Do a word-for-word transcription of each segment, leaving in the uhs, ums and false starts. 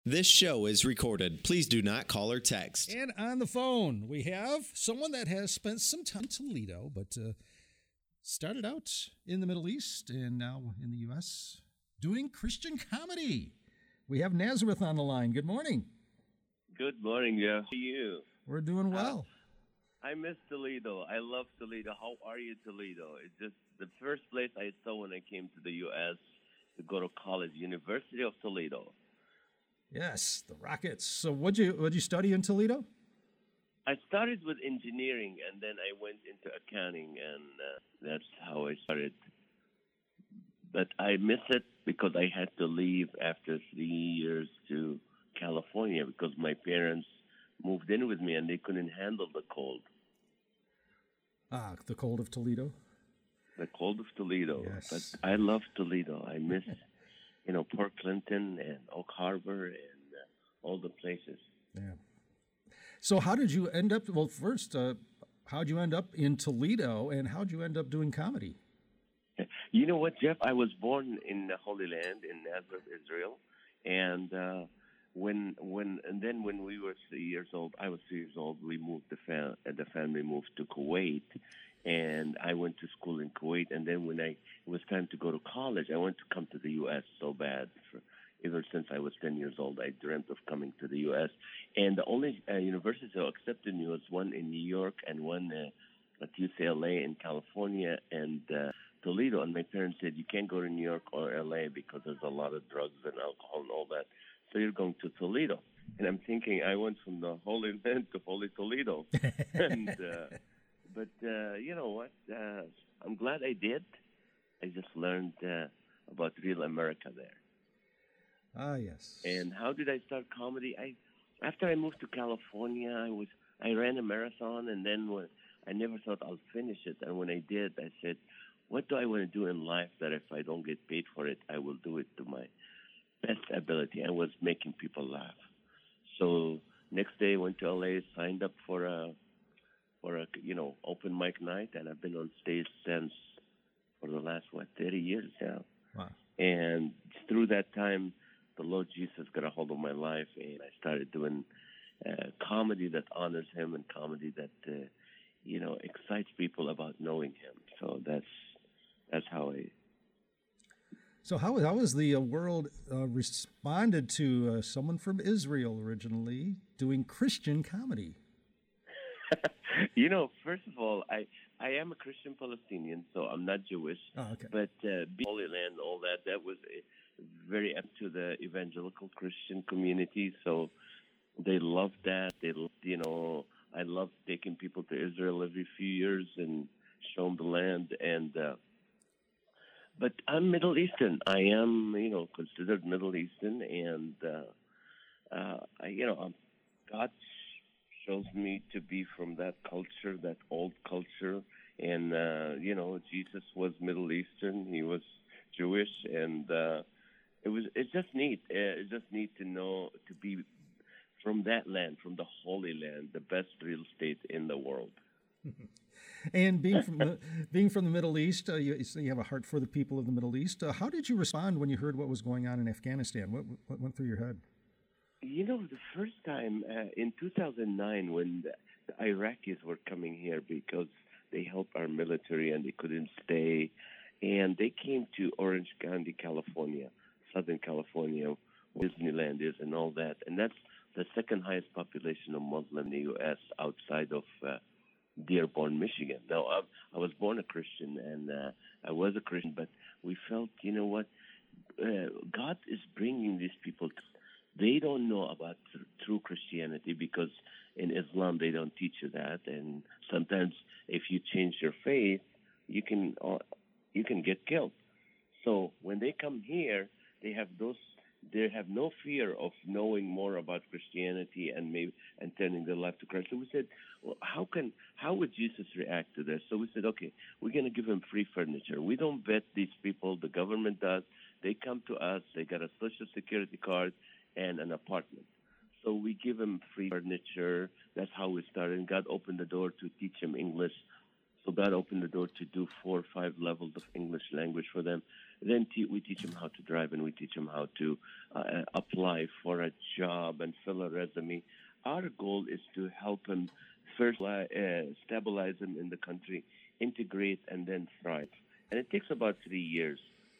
This show is recorded. Please do not call or text. And on the phone, we have someone that has spent some time in Toledo, but uh, started out in the Middle East and now in the U S doing Christian comedy. We have Nazareth on the line. Good morning. Good morning, Jeff. How are you? We're doing well. Uh, I miss Toledo. I love Toledo. How are you, Toledo? It's just the first place I saw when I came to the U S to go to college, University of Toledo. Yes, the Rockets. So what'd you what'd you study in Toledo? I started with engineering, and then I went into accounting, and uh, that's how I started. But I miss it because I had to leave after three years to California because my parents moved in with me, and they couldn't handle the cold. Ah, the cold of Toledo? The cold of Toledo. Yes. But I love Toledo. I miss you know, Port Clinton and Oak Harbor and uh, all the places. Yeah. So how did you end up, well, first, uh, how'd you end up in Toledo and how'd you end up doing comedy? You know what, Jeff? I was born in the Holy Land in Nazareth, Israel. And uh, when, when, and then when we were three years old, I was three years old, we moved, the, fam- the family moved to Kuwait. And I went to school in Kuwait, and then when I, it was time to go to college, I wanted to come to the U S so bad. For, ever since I was ten years old, I dreamt of coming to the U S And the only uh, universities that accepted me was one in New York and one uh, at U C L A in California and uh, Toledo. And my parents said, you can't go to New York or L A because there's a lot of drugs and alcohol and all that. So you're going to Toledo. And I'm thinking, I went from the Holy Land to Holy Toledo. and... Uh, But uh, you know what? Uh, I'm glad I did. I just learned uh, about real America there. Ah, yes. And how did I start comedy? I after I moved to California, I was I ran a marathon, and then when, I never thought I'll finish it. And when I did, I said, "What do I want to do in life that if I don't get paid for it, I will do it to my best ability?" I was making people laugh. So next day, I went to L A, signed up for a. for a, you know, open mic night, and I've been on stage since for the last, what, thirty years now. Wow. And through that time, the Lord Jesus got a hold of my life, and I started doing uh, comedy that honors Him and comedy that, uh, you know, excites people about knowing Him. So that's that's how I... So how, how has the uh, world uh, responded to uh, someone from Israel originally doing Christian comedy? You know, first of all, I, I am a Christian Palestinian, so I'm not Jewish. Oh, okay. But uh, Holy Land, all that, that was uh, very up to the evangelical Christian community. So they loved that. They, you know, I love taking people to Israel every few years and show them the land. And uh, but I'm Middle Eastern. I am, you know, considered Middle Eastern, and uh, uh, I, you know, I'm God shows me to be from that culture, that old culture. And, uh, you know, Jesus was Middle Eastern. He was Jewish. And uh, it was, it's just neat. Uh, It's just neat to know, to be from that land, from the Holy Land, the best real estate in the world. And being from the, being from the Middle East, uh, you, you have a heart for the people of the Middle East. Uh, how did you respond when you heard what was going on in Afghanistan? What, what went through your head? You know, the first time uh, in two thousand nine when the, the Iraqis were coming here because they helped our military and they couldn't stay, and they came to Orange County, California, Southern California, where Disneyland is and all that. And that's the second highest population of Muslim in the U S outside of uh, Dearborn, Michigan. Now, I, I was born a Christian, and uh, I was a Christian, but we felt, you know what, uh, God is bringing these people to They don't know about th- true Christianity because in Islam they don't teach you that, and sometimes if you change your faith, you can uh, you can get killed. So when they come here, they have those they have no fear of knowing more about Christianity and maybe and turning their life to Christ. So we said, well, how can how would Jesus react to this? So we said, okay, we're going to give him free furniture. We don't vet these people. The government does. They come to us. They got a social security card and an apartment. So we give them free furniture. That's how we started. And God opened the door to teach him English. So God opened the door to do four or five levels of English language for them. Then te- we teach them how to drive, and we teach them how to uh, apply for a job and fill a resume. Our goal is to help them first uh, stabilize them in the country, integrate, and then thrive. And it takes about three years.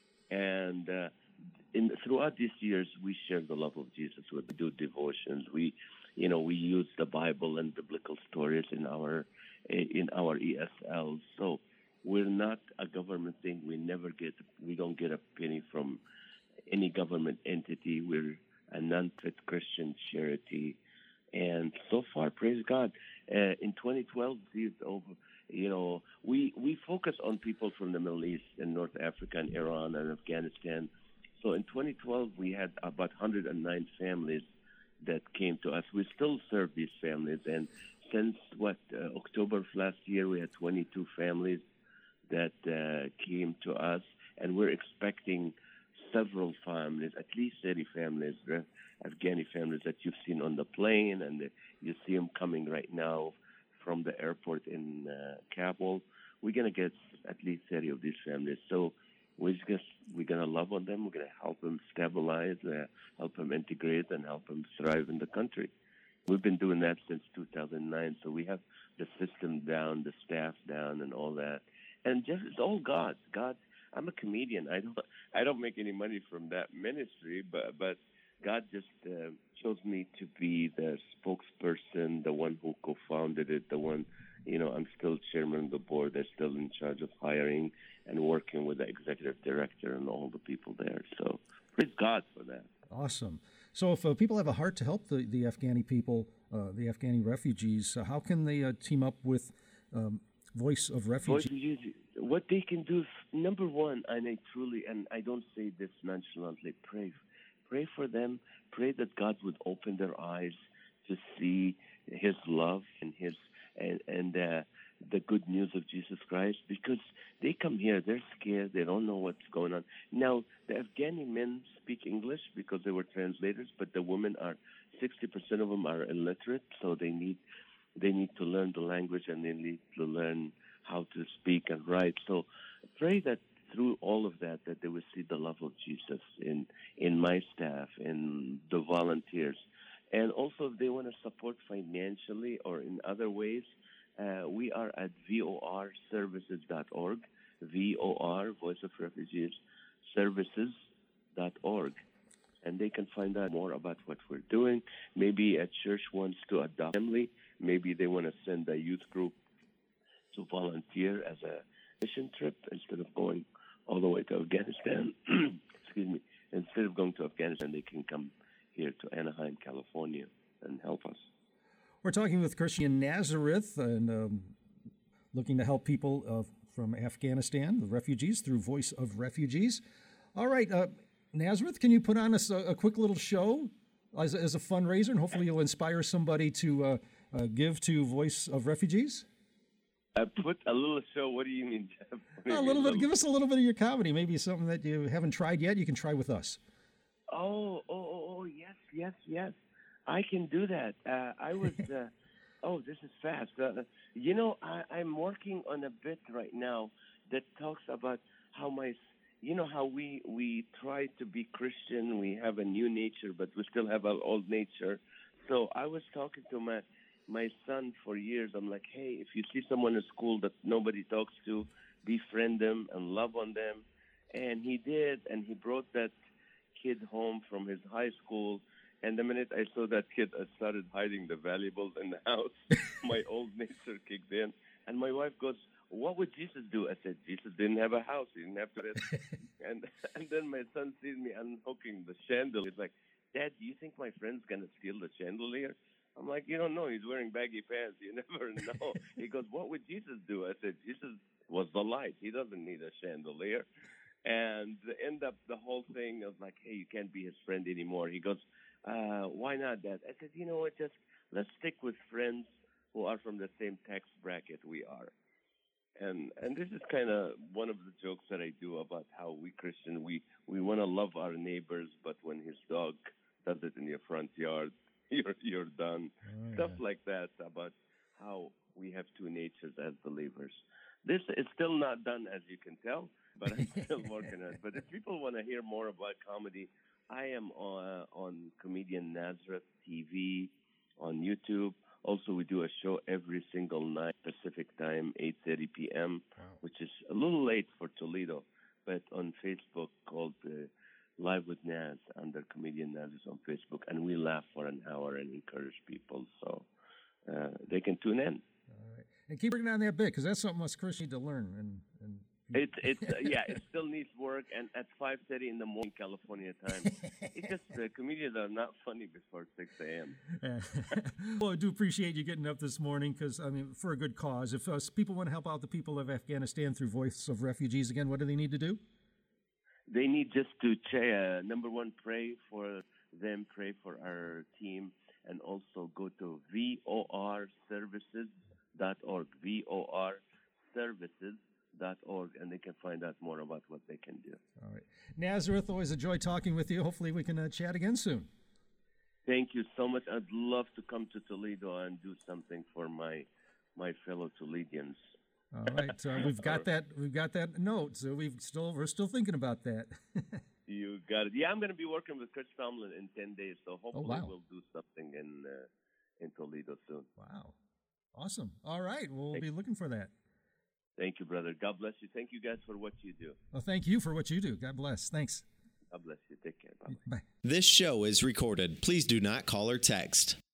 And uh, in throughout these years, we share the love of Jesus. We do devotions. We, you know, we use the Bible and biblical stories in our in our E S Ls. So we're not a government thing. We never get, we don't get a penny from any government entity. We're a non-profit Christian charity. And so far, praise God, uh, in twenty twelve, over, you know, we, we focus on people from the Middle East and North Africa and Iran and Afghanistan. So in twenty twelve, we had about one hundred nine families that came to us. We still serve these families. And since, what, uh, October of last year, we had twenty-two families that uh, came to us. And we're expecting several families, at least thirty families, uh, Afghani families that you've seen on the plane, and the, you see them coming right now from the airport in uh, Kabul. We're going to get at least thirty of these families. So we're just, we're going to love on them. We're going to help them stabilize, uh, help them integrate, and help them thrive in the country. We've been doing that since two thousand nine, so we have the system down, the staff down, and all that. And just, it's all God. God. I'm a comedian. I don't. I don't make any money from that ministry, but but God just uh, chose me to be the spokesperson, the one who co-founded it, the one. You know, I'm still chairman of the board. They're still in charge of hiring and working with the executive director and all the people there. So praise God for that. Awesome. So if uh, people have a heart to help the, the Afghani people, uh, the Afghani refugees, uh, how can they uh, team up with um, Voice of Refugees? Voice, what they can do, number one, and I truly, and I don't say this nonchalantly, pray. Pray for them. Pray that God would open their eyes to see His love and His and, and uh, the good news of Jesus Christ, because they come here, they're scared, they don't know what's going on. Now, the Afghani men speak English because they were translators, but the women are, sixty percent of them are illiterate, so they need they need to learn the language, and they need to learn how to speak and write. So pray that through all of that, that they will see the love of Jesus in in my staff, in the volunteers. And also, if they want to support financially or in other ways, uh, we are at V O R services dot org, V O R, Voice of Refugees, services dot org. And they can find out more about what we're doing. Maybe a church wants to adopt a family. Maybe they want to send a youth group to volunteer as a mission trip instead of going all the way to Afghanistan. Excuse me. Instead of going to Afghanistan, they can come here to Anaheim, California, and help us. We're talking with Christian Nazareth and um, looking to help people uh, from Afghanistan, the refugees, through Voice of Refugees. All right, uh, Nazareth, can you put on a, a quick little show as, as a fundraiser, and hopefully you'll inspire somebody to uh, uh, give to Voice of Refugees? I put a little show. What do you mean, Jeff? A little mean, bit. Little... Give us a little bit of your comedy. Maybe something that you haven't tried yet. You can try with us. Oh, oh, oh, oh yes, yes, yes. I can do that. Uh, I was. Uh, oh, this is fast. Uh, you know, I, I'm working on a bit right now that talks about how my, you know, how we we try to be Christian. We have a new nature, but we still have our old nature. So I was talking to my. My son for years. I'm like, hey, if you see someone in school that nobody talks to, befriend them and love on them. And he did, and he brought that kid home from his high school. And the minute I saw that kid, I started hiding the valuables in the house. My old nature kicked in. And my wife goes, what would Jesus do? I said, Jesus didn't have a house. He didn't have to. and and then my son sees me unhooking the chandelier. He's like, Dad, do you think my friend's going to steal the chandelier? I'm like, you don't know. He's wearing baggy pants. You never know. He goes, what would Jesus do? I said, Jesus was the light. He doesn't need a chandelier. And end up the whole thing, I was like, hey, you can't be his friend anymore. He goes, uh, why not, Dad? I said, you know what, just let's stick with friends who are from the same tax bracket we are. And and this is kind of one of the jokes that I do about how we Christian, we, we want to love our neighbors, but when his dog does it in your front yard, You're you're done. Oh, Stuff yeah. like that about how we have two natures as believers. This is still not done, as you can tell, but I'm still working on it. But if people want to hear more about comedy, I am on, on Comedian Nazareth T V on YouTube. Also, we do a show every single night, Pacific time, eight thirty p.m., wow. which is a little late for Toledo, but on Facebook called uh, Live with Naz under Comedian Nazareth on Facebook. And we laugh for an hour and encourage people, so uh, they can tune in. All right. And keep working on that bit, because that's something us Christians need to learn. And, and It's it's uh, yeah, it still needs work, and at five thirty in the morning, California time, it's just the comedians are not funny before six a.m. Well, I do appreciate you getting up this morning, because I mean, for a good cause. If uh, people want to help out the people of Afghanistan through Voice of Refugees, again, what do they need to do? They need just to uh, number one, pray for them, pray for our team, and also go to V O R services dot org. V O R services. Dot org, and they can find out more about what they can do. All right. Nazareth, always a joy talking with you. Hopefully we can uh, chat again soon. Thank you so much. I'd love to come to Toledo and do something for my my fellow Toledians. All right. Uh, we've got that we've got that note, so we've still we're still thinking about that. You got it. Yeah, I'm going to be working with Chris Tomlin in ten days, so hopefully oh, wow. we'll do something in uh, in Toledo soon. Wow. Awesome. All right. We'll Thank be looking for that. Thank you, brother. God bless you. Thank you guys for what you do. Well, thank you for what you do. God bless. Thanks. God bless you. Take care. Bye. Bye. This show is recorded. Please do not call or text.